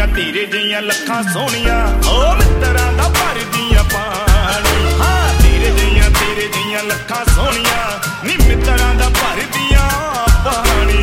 ਜੀਆਂ ਤੇਰੇ ਜੀਆਂ ਲੱਖਾਂ ਸੋਹਣੀਆਂ ਓ ਮਿੱਤਰਾਂ ਦਾ ਭਰਦੀਆਂ ਪਾਣੀ ਹਾਂ ਤੇਰੇ ਜੀਆਂ ਲੱਖਾਂ ਸੋਹਣੀਆਂ ਨੀ ਮਿੱਤਰਾਂ ਦਾ ਭਰਦੀਆਂ ਪਾਣੀ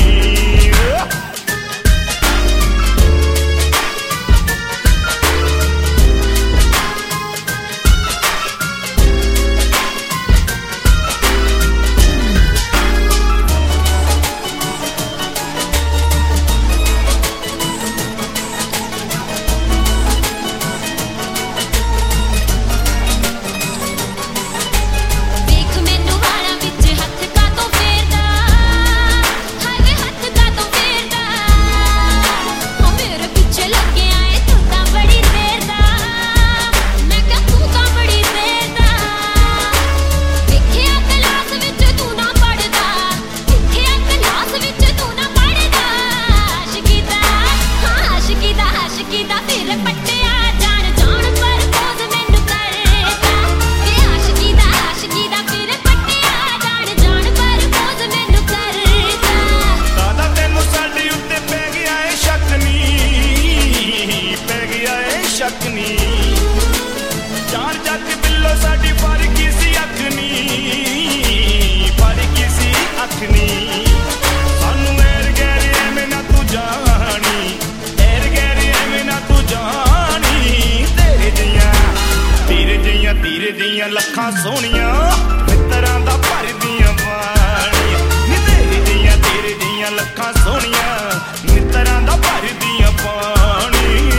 ਚਾਰ ਜੱਗ ਬਿੱਲੋ ਸਾਡੀ ਪਰ ਕਿਸੇ ਅੱਖ ਨੀ ਅੱਖ ਨੀ ਸਾਨੂੰ ਐਰ ਗੈਰ ਐਵੇਂ ਨਾ ਤੂੰ ਜਾਣੀ ਐਰ ਗੈਰ ਐਵੇਂ ਨਾ ਤੂੰ ਜਾਣੀ ਤੇਰੇ ਜੀਆਂ ਲੱਖਾਂ ਸੋਹਣੀਆਂ ਮਿੱਤਰਾਂ ਦਾ ਭਰਦੀਆਂ ਪਾਣੀ ਨੀ ਤੇਰੇ ਜੀਆਂ ਲੱਖਾਂ ਸੋਹਣੀਆਂ ਮਿੱਤਰਾਂ ਦਾ ਭਰਦੀਆਂ ਪਾਣੀ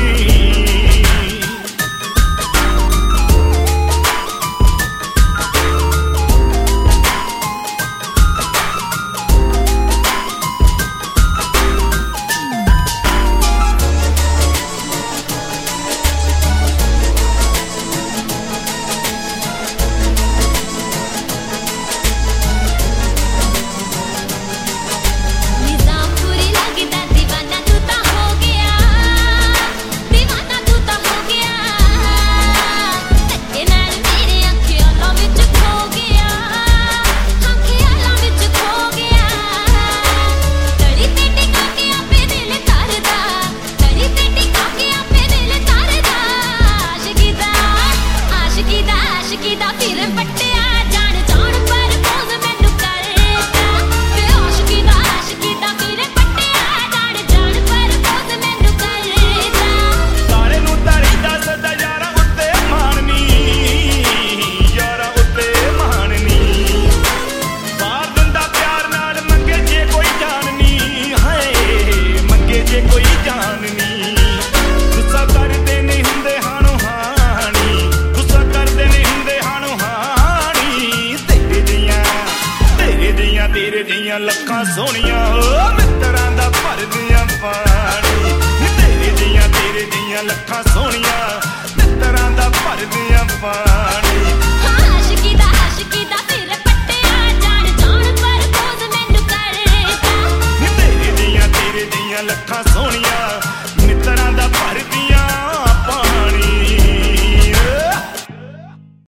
ਤੇਰੇ ਜੀਆਂ ਲੱਖਾਂ ਸੋਹਣੀਆਂ ਓ ਮਿੱਤਰਾਂ ਦਾ ਭਰਦੀਆਂ ਪਾਣੀ ਤੇਰੇ ਜੀਆਂ ਲੱਖਾਂ ਸੋਹਣੀਆਂ